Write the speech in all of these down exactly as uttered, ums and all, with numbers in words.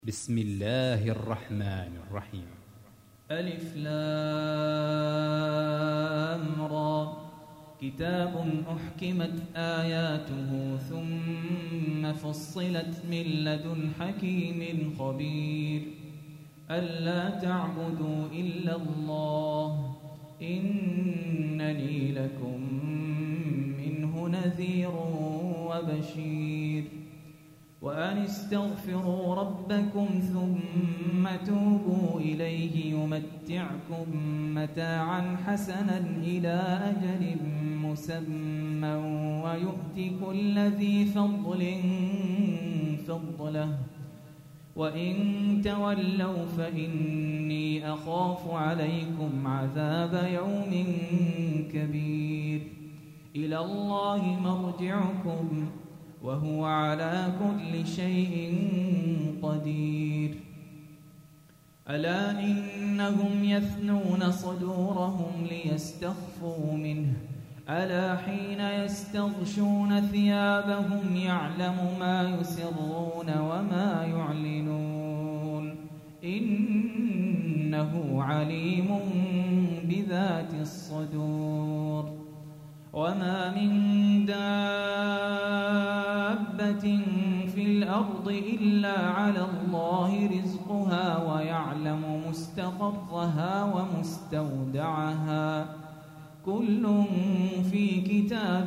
بسم الله الرحمن الرحيم. ألف لام را كتاب أحكمت آياته ثم فصلت من لدن حكيم خبير ألا تعبدوا إلا الله إنني لكم منه نذير وبشير وأن استغفروا ربكم ثم توبوا إليه يمتعكم متاعا حسنا إلى أجل مسمى ويؤت كل ذي فضل فضله وإن تولوا فإني أخاف عليكم عذاب يوم كبير إلى الله مرجعكم وهو على كل شيء قدير ألا إنهم يثنون صدورهم ليستخفوا منه ألا حين يستغشون ثيابهم يعلم ما يسرون وما يعلنون إنه عليم بذات الصدور وما من دابة في الأرض إلا على الله رزقها ويعلم مستقرها ومستودعها كل في كتاب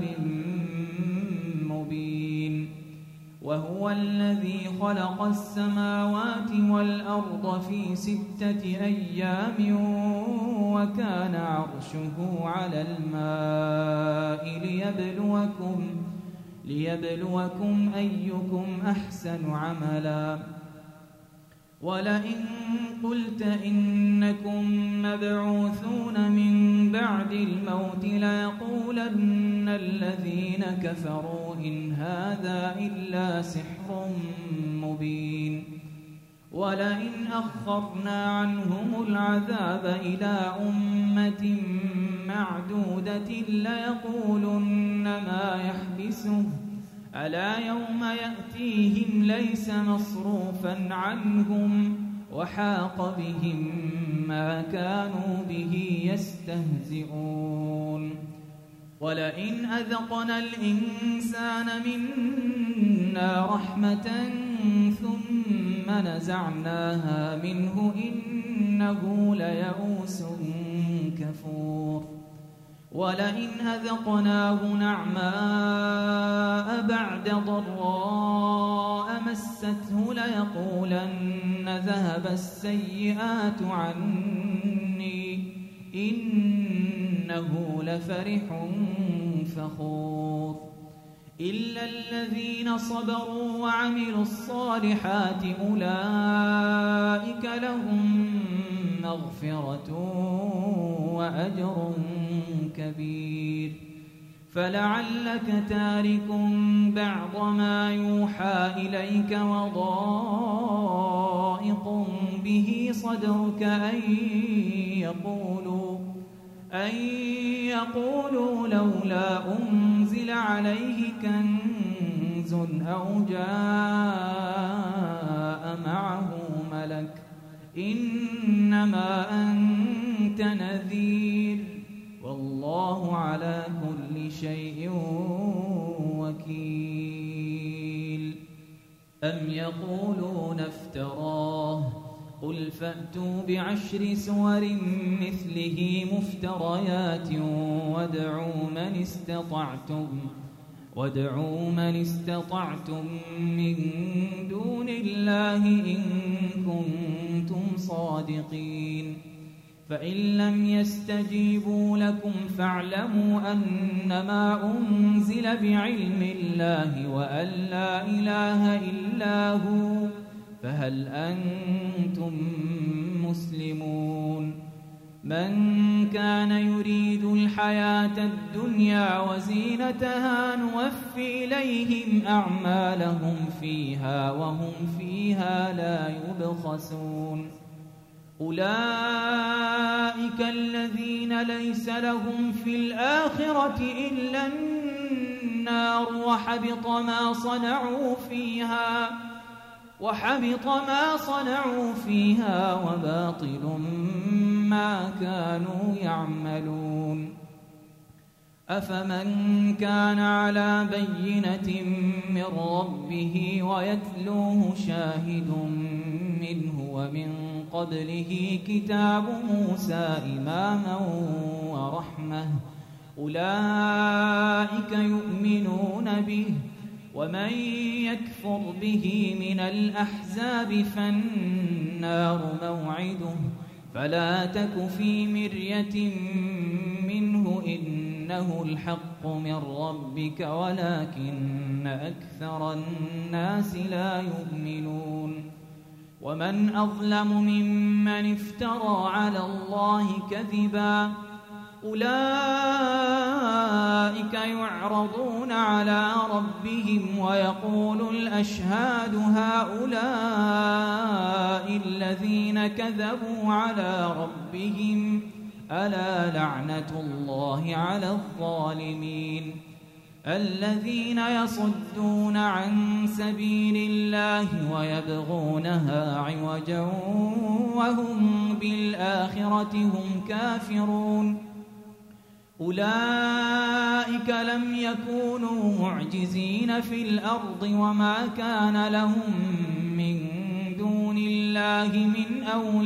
مبين وهو الذي خلق السماوات والأرض في ستة أيام وكان عرشه على الماء ليبلوكم, ليبلوكم أيكم أحسن عملا ولئن قلت إنكم مبعوثون من بعد الموت ليقولن الذين كفروا إن هذا إلا سحر مبين ولئن أخرنا عنهم العذاب إلى أمة معدودة ليقولن ما يحبسه ألا يوم يأتيهم ليس مصروفا عنهم وحاق بهم ما كانوا به يستهزئون ولئن أذقنا الإنسان منا رحمة ثم نزعناها منه إنه ليئوس كفور ولئن أذقناه نعماء بعد ضراء مسته ليقولن ذهب السيئات عني إنه لفرح فخور إلا الذين صبروا وعملوا الصالحات أولئك لهم مغفرة وأجر كبير فلعلك تارك بعض ما يوحى إليك وضائق به صدرك أن يقولوا أن يقولوا لولا أنزل عليه كنز أو جاء معه ملك إنما أنت نذير والله على كل شيء وكيل أم يقولون افتراه قل فأتوا بعشر سور مثله مفتريات وادعوا من استطعتم وادعوا من استطعتم من دون الله إن كنتم صادقين فإن لم يستجيبوا لكم فاعلموا أنما أنزل بعلم الله وأن لا إله إلا هو فهل أنتم مسلمون من كان يريد الحياة الدنيا وزينتها نوفي إليهم أعمالهم فيها وهم فيها لا يبخسون أولئك الذين ليس لهم في الآخرة إلا النار وحبط ما صنعوا فيها وحبط ما صنعوا فيها وباطل ما كانوا يعملون أفمن كان على بينة من ربه ويتلوه شاهد منه ومن قبله كتاب موسى إماما ورحمة أولئك يؤمنون به ومن يكفر به من الأحزاب فالنار موعده فلا تك في مرية منه إنه الحق من ربك ولكن أكثر الناس لا يؤمنون ومن أظلم ممن افترى على الله كذبا أولئك يعرضون على ربهم ويقول الأشهاد هؤلاء الذين كذبوا على ربهم ألا لعنة الله على الظالمين الذين يصدون عن سبيل الله ويبغونها عوجا وهم بالآخرة هم كافرون أولئك لم يكونوا معجزين في الأرض وما كان لهم من دون الله من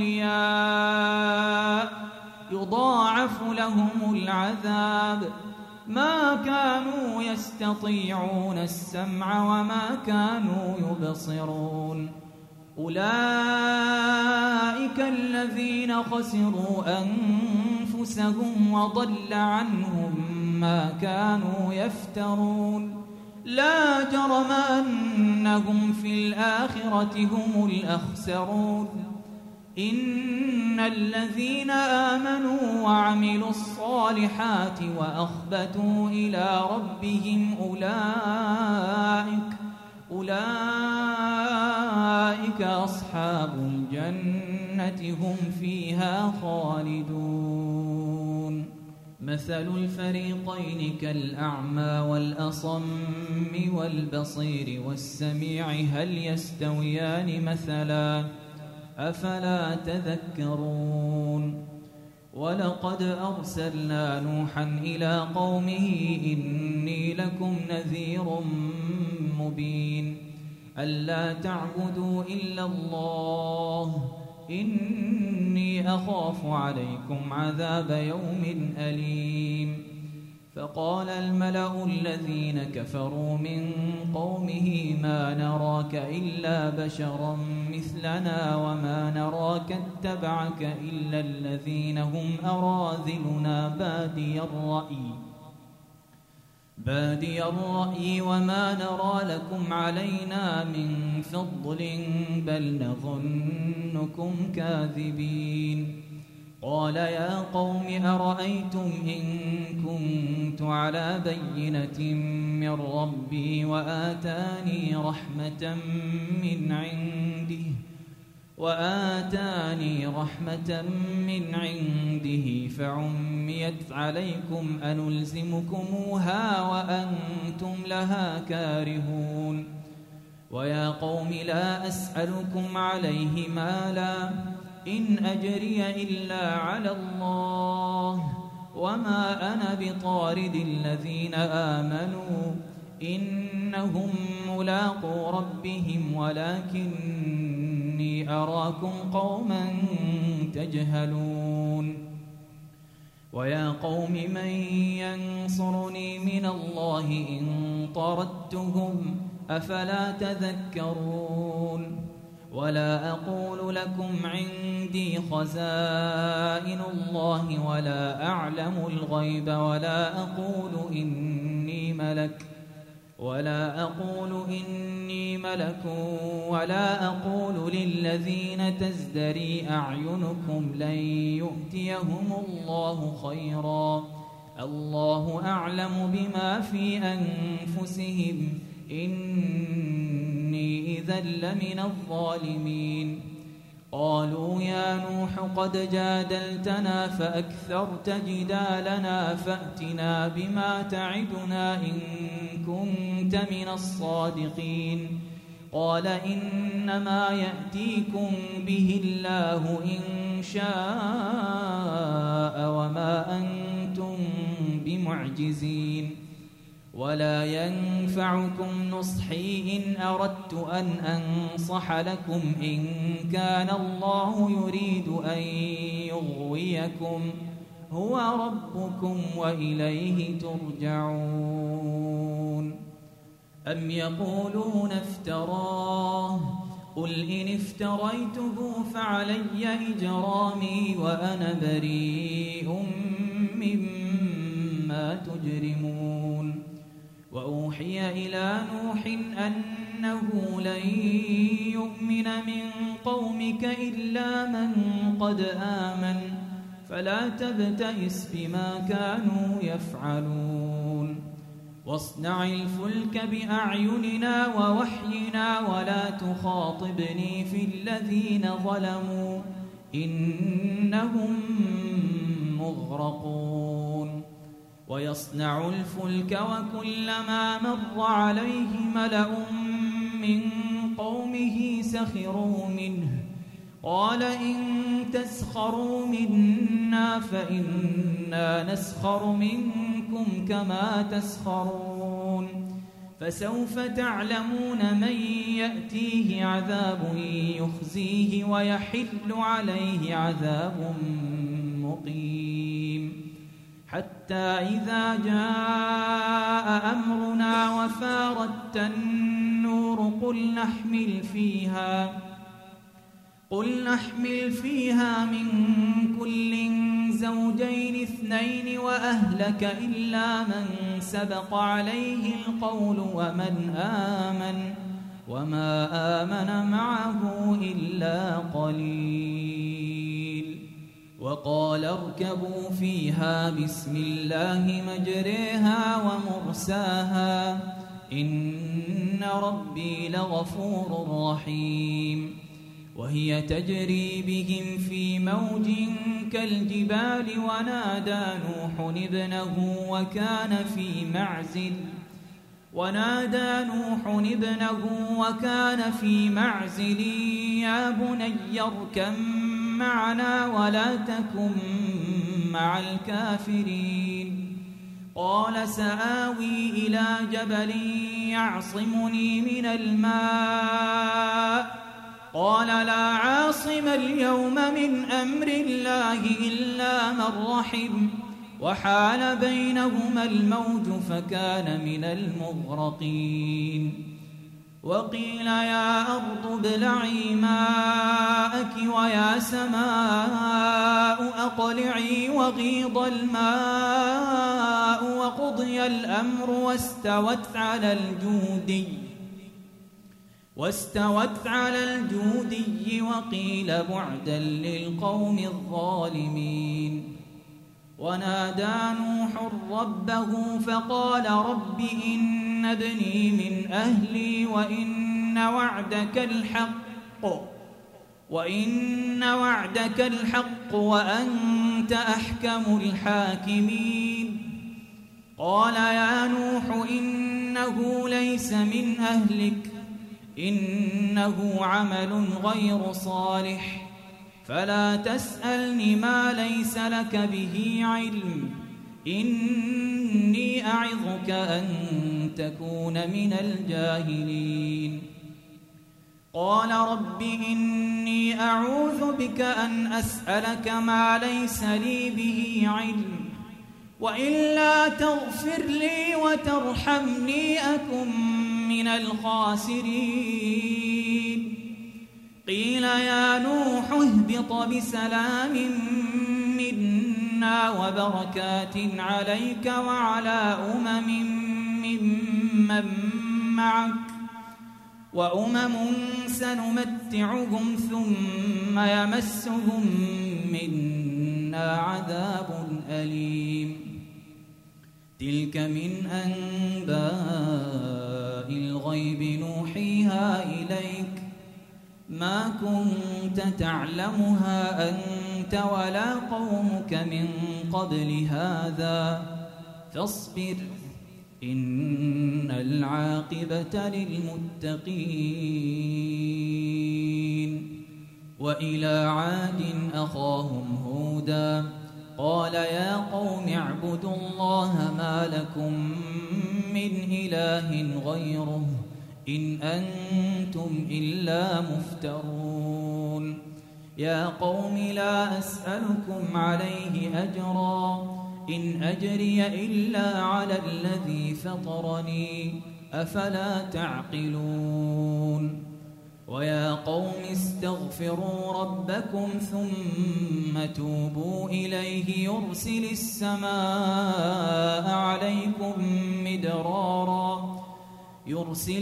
أولياء يضاعف لهم العذاب ما كانوا يستطيعون السمع وما كانوا يبصرون أولئك الذين خسروا أنفسهم وضل عنهم ما كانوا يفترون لا جرم أنهم في الآخرة هم الأخسرون إن الذين آمنوا وعملوا الصالحات وأخبتوا إلى ربهم أولئك أولئك أصحاب الجنة هم فيها خالدون مثل الفريقين كالأعمى والأصم والبصير والسميع هل يستويان مثلا أفلا تذكرون ولقد أرسلنا نوحا إلى قومه إني لكم نذير مبين ألا تعبدوا إلا الله إني أخاف عليكم عذاب يوم أليم فقال الملأ الذين كفروا من قومه ما نراك إلا بشرا مثلنا وما نراك اتبعك إلا الذين هم أراذلنا بادي الرأي بادي الرأي وما نرى لكم علينا من فضل بل نظنكم كاذبين قال يا قوم أرأيتم إن كنت على بينة من ربي وآتاني رحمة من عنده وآتاني رحمة من عنده فعميت عليكم أنلزمكموها وأنتم لها كارهون ويا قوم لا أسألكم عليه مالا إن أجري إلا على الله وما أنا بطارد الذين آمنوا إنهم ملاقو ربهم ولكني أراكم قوما تجهلون ويا قوم من ينصرني من الله إن طردتهم أفلا تذكرون ولا أقول لكم عندي خزائن الله ولا أعلم الغيب ولا أقول إني ملك ولا أقول إني ملك ولا أقول للذين تزدري أعينكم لن يؤتيهم الله خيرا الله أعلم بما في أنفسهم إني إذا لمن الظالمين قالوا يا نوح قد جادلتنا فأكثرت جدالنا فأتنا بما تعدنا إن كنت من الصادقين قال إنما يأتيكم به الله إن شاء وما أنتم بمعجزين ولا ينفعكم نصحي إن أردت أن أنصح لكم إن كان الله يريد أن يغويكم هو ربكم وإليه ترجعون أم يقولون افتراه قل إن افتريته فعلي إجرامي وأنا بريء مما تجرمون وأوحي إلى نوح أنه لن يؤمن من قومك إلا من قد آمن فلا تبتئس بما كانوا يفعلون واصنع الفلك بأعيننا ووحينا ولا تخاطبني في الذين ظلموا إنهم مغرقون ويصنع الفلك وكلما مر عليه ملأ من قومه سخروا منه قال إن تسخروا منا فإنا نسخر منكم كما تسخرون فسوف تعلمون من يأتيه عذاب يخزيه ويحل عليه عذاب مقيم حتى إذا جاء أمرنا وفارت النور قل نحمل فيها قل نحمل فيها من كل زوجين اثنين وأهلك إلا من سبق عليه القول ومن آمن وما آمن معه إلا قليل وقال اركبوا فيها بسم الله مجريها ومرساها إن ربي لغفور رحيم وهي تجري بهم في موج كالجبال ونادى نوح ابنه وكان في معزل ونادى نوح ابنه وكان في معزل يا بني اركب معنا ولا تكن مع الكافرين قال سآوي إلى جبل يعصمني من الماء قال لا عاصم اليوم من أمر الله إلا من رحم وحال بينهما الموج فكان من المغرقين وقيل يا أرض ابلعي ماءك ويا سماء أقلعي وغيض الماء وقضي الأمر واستوت على الجودي واستوت على الجودي وقيل بعدا للقوم الظالمين ونادى نوح ربه فقال رب إن ابني من أهلي وإن وعدك الحق وإن وعدك الحق وأنت أحكم الحاكمين قال يا نوح إنه ليس من أهلك إنه عمل غير صالح فلا تسألني ما ليس لك به علم إني أعظك أن تكون من الجاهلين قال رب إني أعوذ بك أن أسألك ما ليس لي به علم وإلا تغفر لي وترحمني أكن من الخاسرين قيل يا نوح اهبط بسلام منا وبركات عليك وعلى أمم ممن معك وأمم سنمتعهم ثم يمسهم منا عذاب أليم تلك من أنباء الغيب نوحيها إليك ما كنت تعلمها أنت ولا قومك من قبل هذا فاصبر إن العاقبة للمتقين. وإلى عاد أخاهم هودا قال يا قوم اعبدوا الله ما لكم من إله غيره إن أنتم إلا مفترون. يا قوم لا أسألكم عليه أجرا إن أجري إلا على الذي فطرني أفلا تعقلون. ويا قوم استغفروا ربكم ثم توبوا إليه يرسل السماء عليكم مدرارا يرسل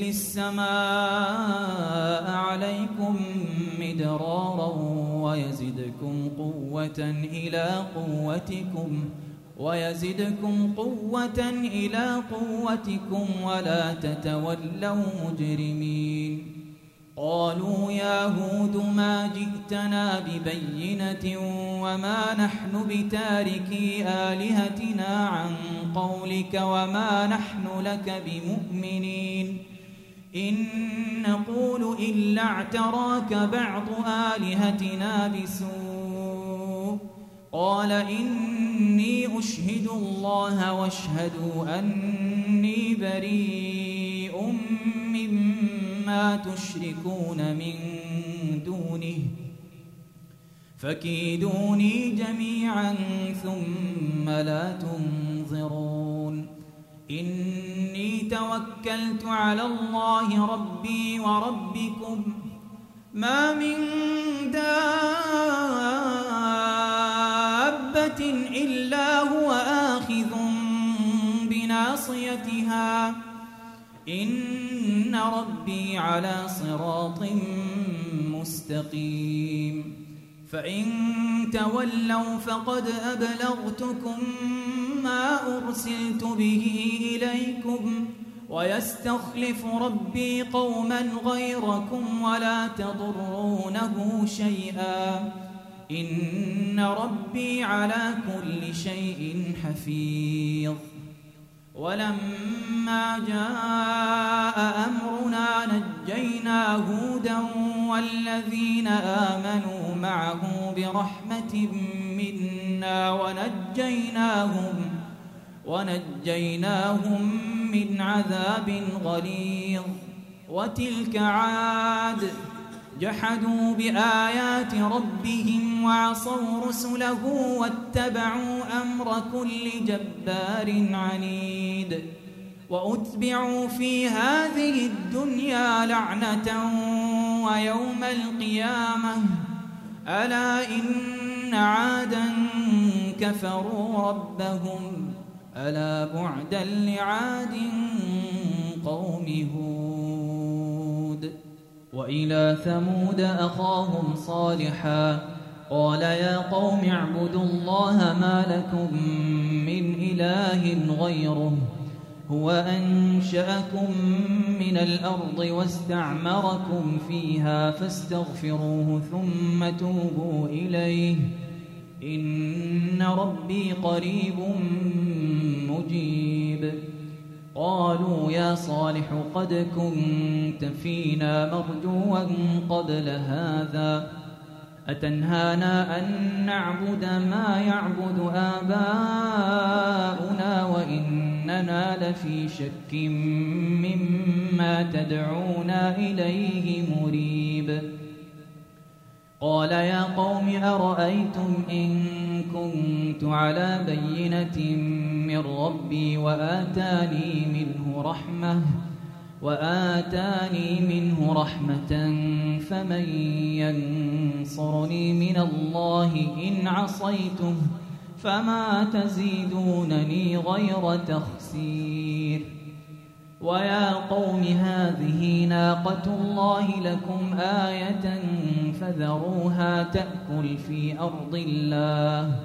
السماء عليكم مدرارا ويزدكم قوة إلى قوتكم ويزدكم قوة إلى قوتكم ولا تتولوا مجرمين. قالوا يا هود ما جئتنا ببينة وما نحن بتاركي آلهتنا عن قولك وما نحن لك بمؤمنين إن نقول إلا اعتراك بعض آلهتنا بسوء. قال إني أشهد الله واشهدوا أني بريء مما تشركون من دونه فكيدوني جميعا ثم لا تنظرون. إني توكلت على الله ربي وربكم ما من دابة إلا هو آخذ بناصيتها إن ربي على صراط مستقيم. فإن تولوا فقد أبلغتكم ما أرسلت به إليكم ويستخلف ربي قوما غيركم ولا تضرونه شيئا إن ربي على كل شيء حفيظ. ولما جاء أمرنا نجينا هودا والذين آمنوا معه برحمة منا ونجيناهم ونجيناهم من عذاب غليظ. وتلك عاد جحدوا بآيات ربهم وعصوا رسله واتبعوا أمر كل جبار عنيد. وأتبعوا في هذه الدنيا لعنة ويوم القيامة ألا إن عادا كفروا ربهم ألا بعدا لعاد قوم هود. وإلى ثمود أخاهم صالحا قال يا قوم اعبدوا الله ما لكم من إله غيره هو أنشأكم من الأرض واستعمركم فيها فاستغفروه ثم توبوا إليه إن ربي قريب مجيب. قالوا يا صالح قد كنت فينا مرجوا قبل هذا أتنهانا أن نعبد ما يعبد آباؤنا وإننا لفي شك مما تدعونا إليه مريب. قال يا قوم أرأيتم إن كنت على بينة من ربي وآتاني منه رحمة وآتاني منه رحمة فمن ينصرني من الله إن عصيته فما تزيدونني غير تخسير. ويا قوم هذه ناقة الله لكم آية فذروها تأكل في أرض الله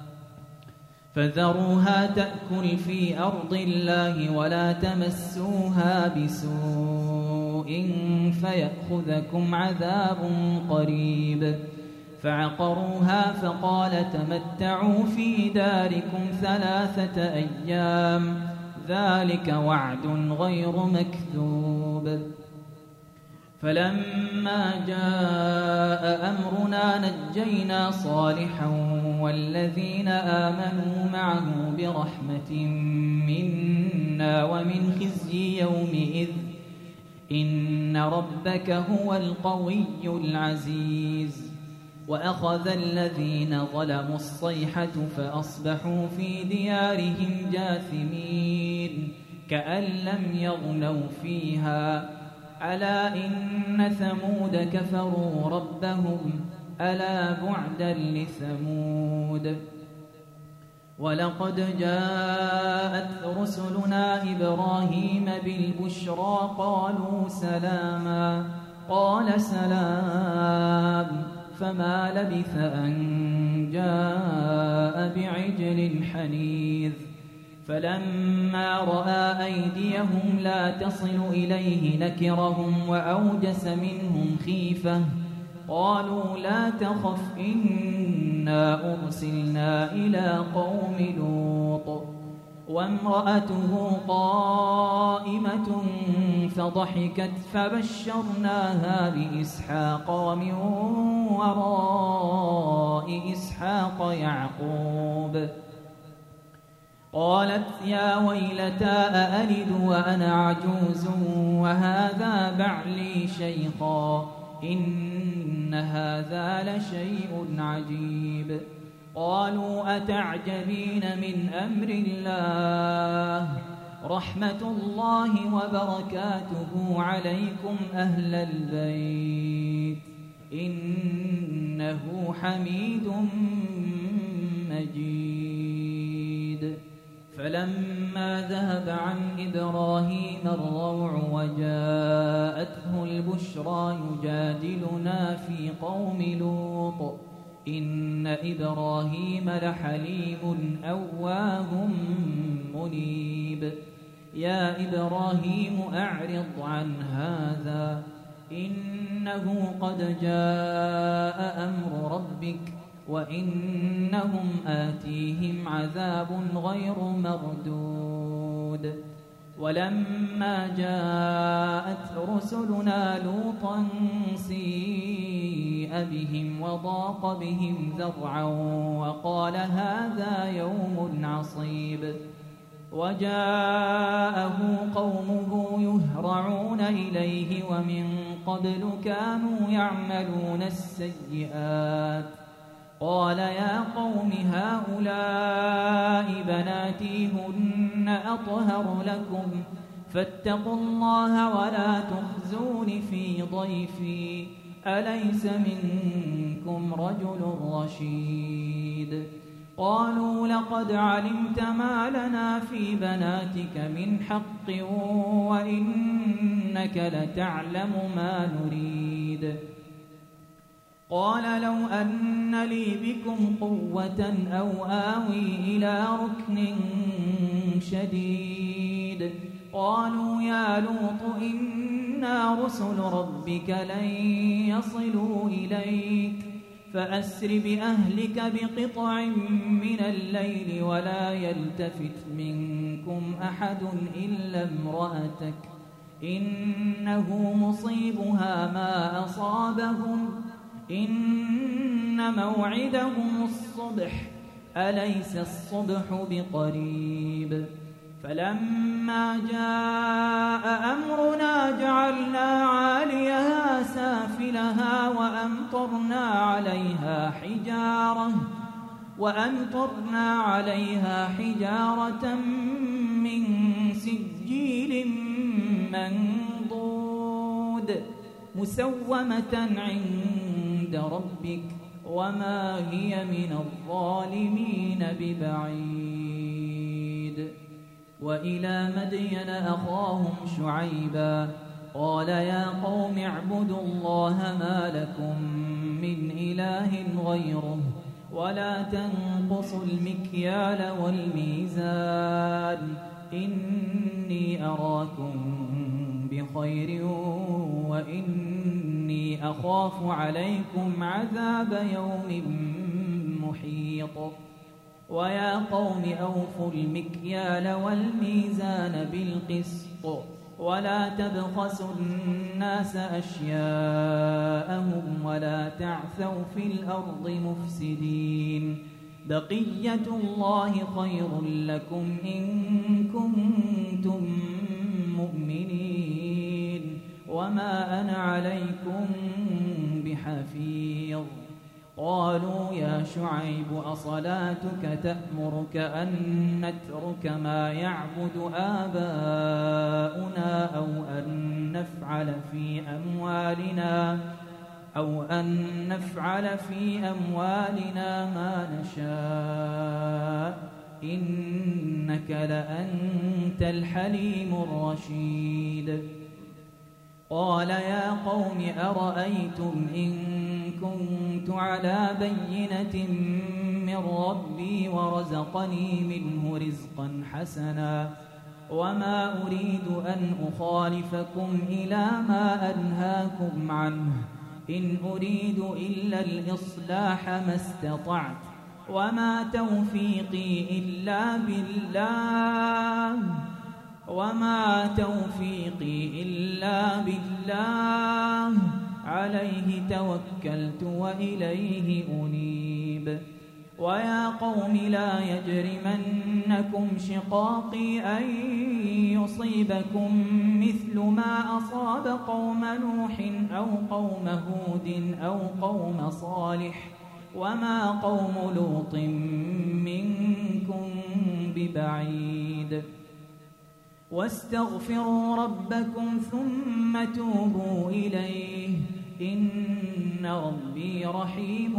فذروها تأكل في أرض الله ولا تمسوها بسوء فيأخذكم عذاب قريب. فعقروها فقال تمتعوا في داركم ثلاثة أيام ذلك وعد غير مكذوب فلما جاء أمرنا نجينا صالحا والذين آمنوا معه برحمة منا ومن خزي يومئذ إن ربك هو القوي العزيز وأخذ الذين ظلموا الصيحة فأصبحوا في ديارهم جاثمين كأن لم يغنوا فيها ألا إن ثمود كفروا ربهم ألا بعدا لثمود ولقد جاءت رسلنا إبراهيم بالبشرى قالوا سلاما قال سلام فما لبث أن جاء بعجل حنيذ فلما رأى أيديهم لا تصل إليه نكرهم وأوجس منهم خيفة قالوا لا تخف إنا أرسلنا إلى قوم لوط وامرأته قائمة فضحكت فبشرناها بإسحاق ومن وراء إسحاق يعقوب قالت يا ويلتى أألد وأنا عجوز وهذا بعلي شيخا إن هذا لشيء عجيب قالوا أتعجبين من أمر الله رحمة الله وبركاته عليكم أهل البيت إنه حميد مجيد فلما ذهب عن إبراهيم الروع وجاءته البشرى يجادلنا في قوم لوط إن إبراهيم لحليم أواه منيب يا إبراهيم أعرض عن هذا إنه قد جاء أمر ربك وإنهم آتيهم عذاب غير مردود ولما جاءت رسلنا لوطا سيء بهم وضاق بهم ذرعا وقال هذا يوم عصيب وجاءه قومه يهرعون إليه ومن قبل كانوا يعملون السيئات قال يا قوم هؤلاء بناتي هن أطهر لكم فاتقوا الله ولا تخزون في ضيفي أليس منكم رجل رشيد قالوا لقد علمت ما لنا في بناتك من حق وإنك لتعلم ما نريد قال لو أن لي بكم قوة أو آوي إلى ركن شديد قالوا يا لوط إنا رسل ربك لن يصلوا إليك فأسر بأهلك بقطع من الليل ولا يلتفت منكم أحد إلا امرأتك إنه مصيبها ما أصابهم إن موعدهم الصبح أليس الصبح بقريب فلما جاء أمرنا جعلنا عاليها سافلها وأمطرنا عليها حجارة وأمطرنا عليها حجارة من سجيل منضود مسومة عند ربك وما هي من الظالمين ببعيد وإلى مدين أخاهم شعيبا قال يا قوم اعبدوا الله ما لكم من إله غيره ولا تنقصوا المكيال والميزان إني أراكم بخير وإني أخاف عليكم عذاب يوم محيط ويا قوم أوفوا المكيال والميزان بالقسط ولا تبخسوا الناس أشياءهم ولا تعثوا في الأرض مفسدين بقية الله خير لكم إن كنتم مؤمنين وما أنا عليكم بحفيظ قالوا يا شعيب أصلاتك تأمرك أن نترك ما يعبد آباؤنا أو أن نفعل في أموالنا أو أن نفعل في أموالنا ما نشاء إنك لأنت الحليم الرشيد قال يا قوم أرأيتم إن كنت على بينة من ربي ورزقني منه رزقا حسنا وما أريد أن أخالفكم إلى ما أنهاكم عنه إن أريد إلا الإصلاح ما استطعت وما توفيقي إلا بالله وما توفيقي إلا بالله عليه توكلت وإليه أنيب ويا قوم لا يجرمنكم شقاقي أن يصيبكم مثل ما أصاب قوم نوح أو قوم هود أو قوم صالح وما قوم لوط منكم ببعيد واستغفروا ربكم ثم توبوا إليه إن ربي رحيم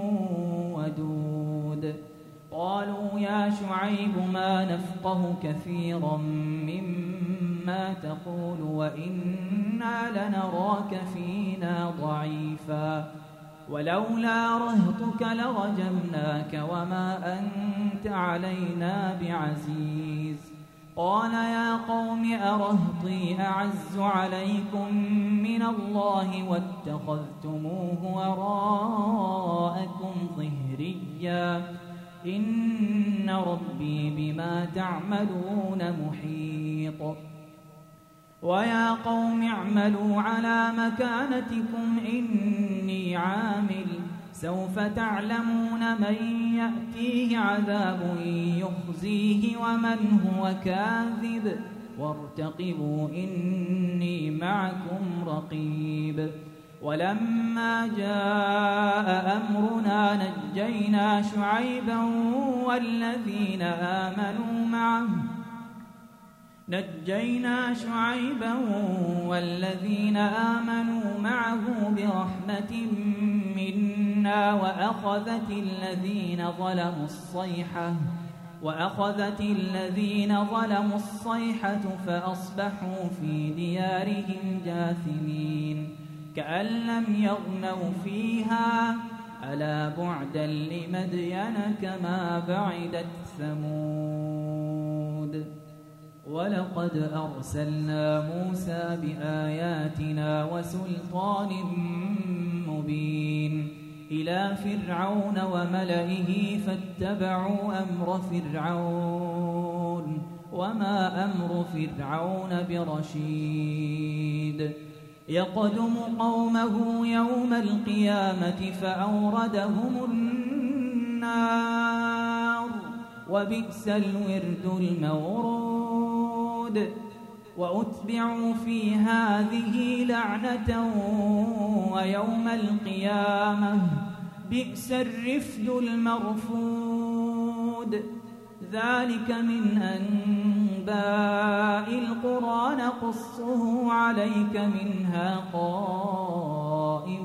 ودود قالوا يا شعيب ما نفقه كثيرا مما تقول وإنا لنراك فينا ضعيفا ولولا رهطك لرجمناك وما أنت علينا بعزيز قال يا قوم أرهطي أعز عليكم من الله واتخذتموه وراءكم ظهريا إن ربي بما تعملون محيط ويا قوم اعملوا على مكانتكم إني عامل سوف تعلمون من يأتيه عذاب يخزيه ومن هو كاذب وارتقبوا إني معكم رقيب ولما جاء أمرنا نجينا شعيبا والذين آمنوا معه نجينا شعيبا والذين آمنوا معه برحمة منا وأخذت الذين ظلموا الصيحة وأخذت الذين ظلموا الصيحة فأصبحوا في ديارهم جاثمين كأن لم يغنوا فيها ألا بعدا لمدين كما بعدت ثمود ولقد أرسلنا موسى بآياتنا وسلطان مبين إلى فرعون وملئه فاتبعوا أمر فرعون وما أمر فرعون برشيد يقدم قومه يوم القيامة فأوردهم النار وبئس الورد المورود وأتبعوا في هذه لعنة ويوم القيامة بئس الرفد المرفود ذلك من أنباء القرى نقصه عليك منها قائم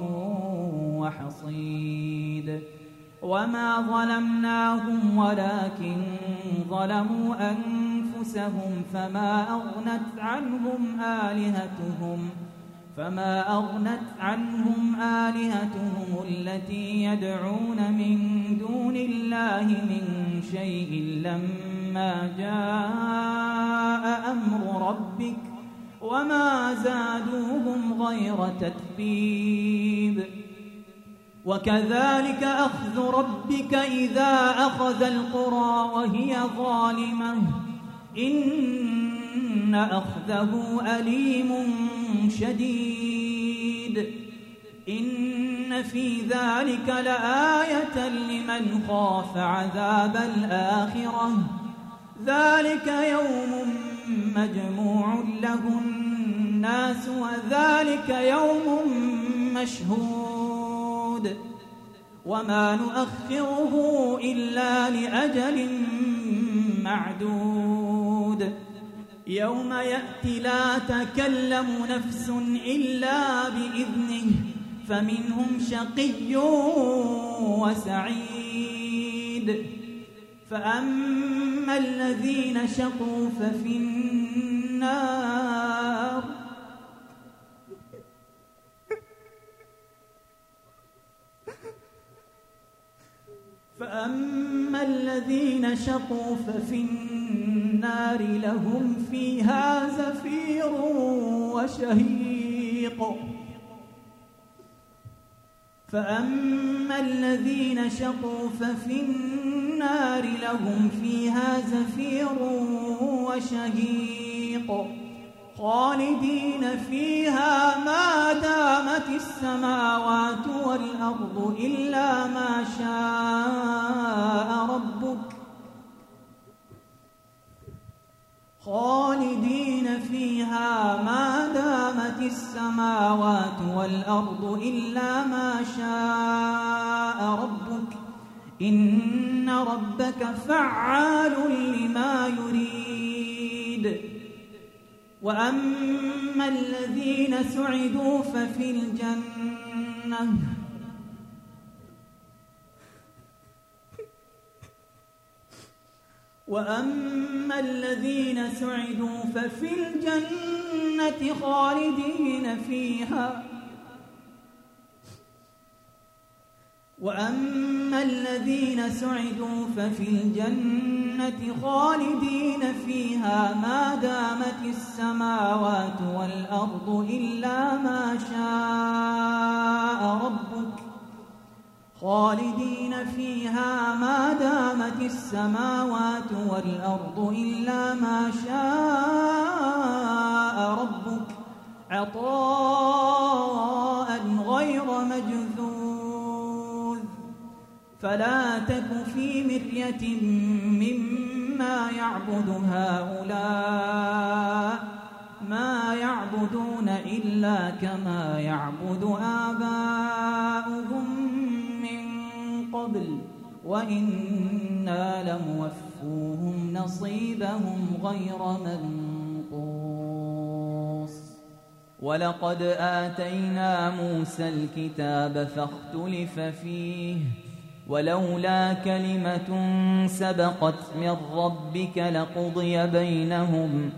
وحصيد وما ظلمناهم ولكن ظلموا أنفسهم فما أغنت عنهم آلهتهم فما أغنت عنهم آلهتهم التي يدعون من دون الله من شيء لما جاء أمر ربك وما زادوهم غير تتبيب وكذلك أخذ ربك إذا أخذ القرى وهي ظالمة إن أخذه أليم شديد إن في ذلك لآية لمن خاف عذاب الآخرة ذلك يوم مجموع له الناس وذلك يوم مشهود وما نؤخره إلا لأجل معدود يوم يأتي لا تكلم نفس إلا بإذنه فمنهم شقي وسعيد فأما الذين شقوا ففي النار فأما الذين شقوا ففي النار لهم فيها زفير وشهيق فأما الذين شقوا ففي النار لهم فيها زفير وشهيق خالدين فيها ما دامت السماوات والأرض إلا ما شاء ربك خالدين فيها ما دامت السماوات والأرض إلا ما شاء ربك إن ربك فعال لما يريد وأما الذين سعدوا ففي الجنة وأما الذين سعدوا ففي الجنة خالدين فيها وأما الذين سعدوا ففي الجنة خالدين فيها ما دامت السماوات والأرض إلا ما شاء ربك خالدين فيها ما دامت السماوات والأرض إلا ما شاء ربك عطاء غير مجذوذ فلا تك في مرية مما يعبد هؤلاء ما يعبدون إلا كما يعبد آباؤهم قبل وإنا لموفوهم نصيبهم غير منقوص ولقد آتينا موسى الكتاب فاختلف فيه ولولا كلمة سبقت من ربك لقضي بينهم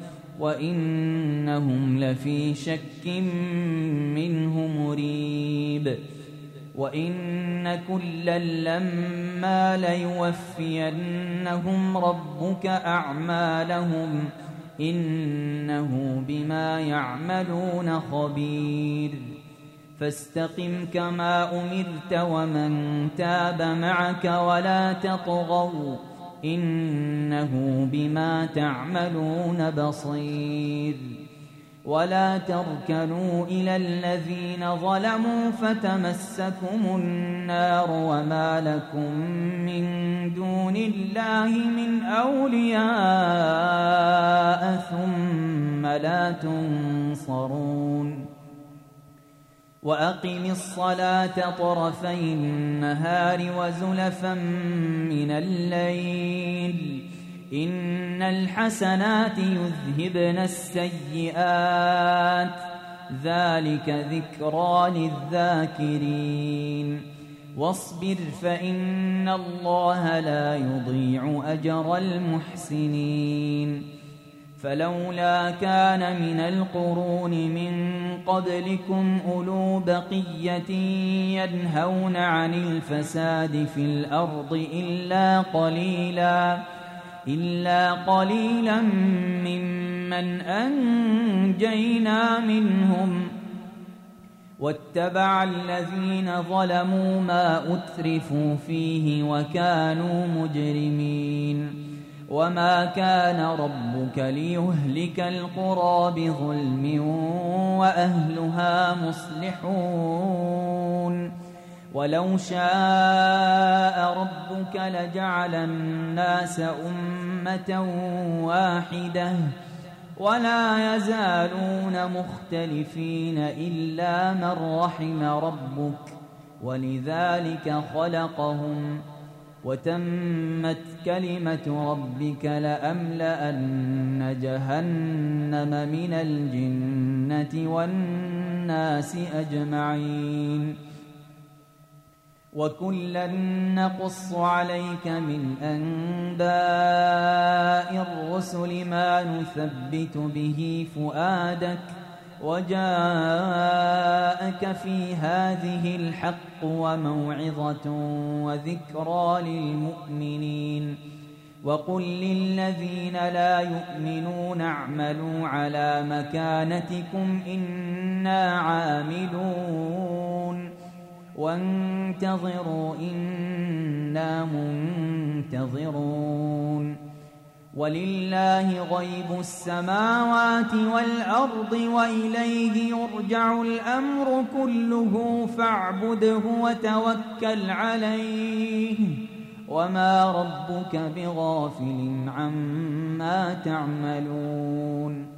وإنهم لفي شك منه مريب وإن كلا لما ليوفينهم ربك أعمالهم إنه بما يعملون خبير فاستقم كما أمرت ومن تاب معك ولا تطغوا إنه بما تعملون بصير ولا تركنوا إلى الذين ظلموا فتمسكم النار وما لكم من دون الله من أولياء ثم لا تنصرون وأقم الصلاة طرفي النهار وزلفا من الليل إن الحسنات يذهبن السيئات ذلك ذكرى للذاكرين واصبر فإن الله لا يضيع أجر المحسنين فلولا كان من القرون من قبلكم أولو بقية ينهون عن الفساد في الأرض إلا قليلا إلا قليلا ممن أنجينا منهم واتبع الذين ظلموا ما أترفوا فيه وكانوا مجرمين وما كان ربك ليهلك القرى بظلم وأهلها مصلحون ولو شاء ربك لجعل الناس أمة واحدة ولا يزالون مختلفين إلا من رحم ربك ولذلك خلقهم وتمت كلمة ربك لأملأن جهنم من الجنة والناس أجمعين وكلا نقص عليك من أنباء الرسل ما نثبت به فؤادك وجاءك في هذه الحق وموعظة وذكرى للمؤمنين وقل للذين لا يؤمنون اعملوا على مكانتكم إنا عاملون وانتظروا إنا منتظرون ولله غيب السماوات والأرض وإليه يرجع الأمر كله فاعبده وتوكل عليه وما ربك بغافل عما تعملون